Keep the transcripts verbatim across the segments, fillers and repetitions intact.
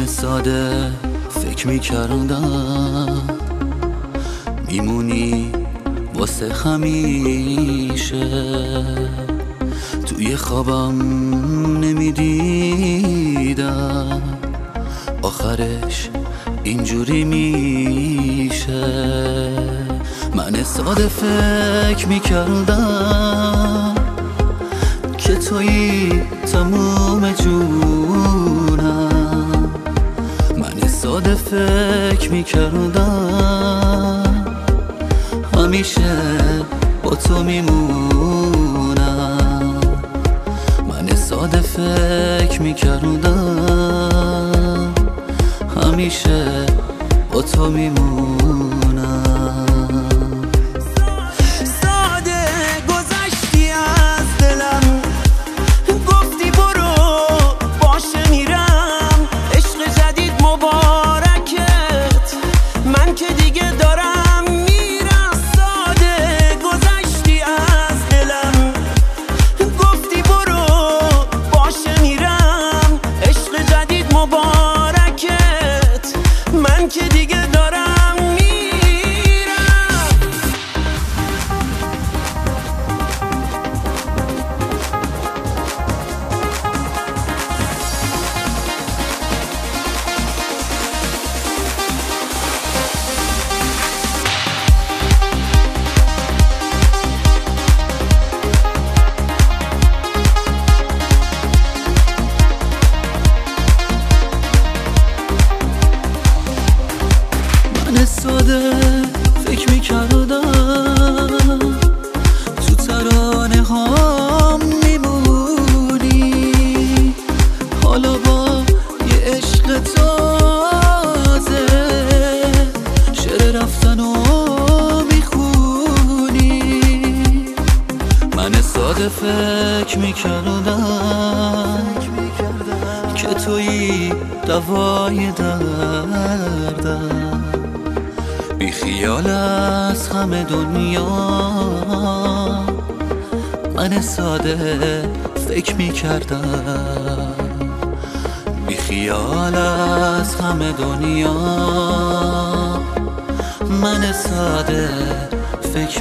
ساده فکر میکردم میمونی واسه همیشه، توی خوابم نمیدیدم آخرش اینجوری میشه. من ساده فکر میکردم که تویی تموم جونم، من ساده فکر میکردم همیشه با تو میمونم، من ساده فکر میکردم همیشه با تو میمونم. ساده فکر میکردم تو ترانه هام میمونی، حالا با یه عشق تازه شعر رفتن و میخونی. من ساده فکر میکردم که تویی دوای دردم، بی خیال از همه دنیا. من ساده فکر میکردم بی خیال از همه دنیا، من ساده فکر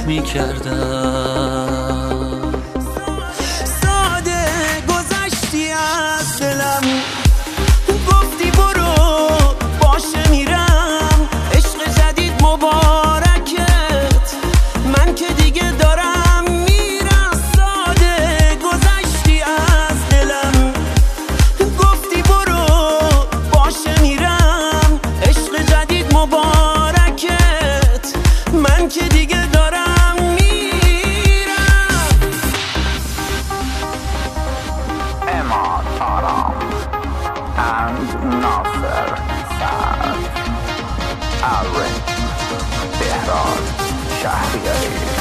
میکردم. ساده گذشتی از دلم، گفتی برو باشه میرم، عشق جدید مبارکت، من که دیگه دارم میرم. ساده گذشتی از دلم، گفتی برو باشه میرم، عشق جدید مبارکت، من که دیگه دارم میرم. اماد آرام and ناصر سعد، الرین، بهراد شهریاری.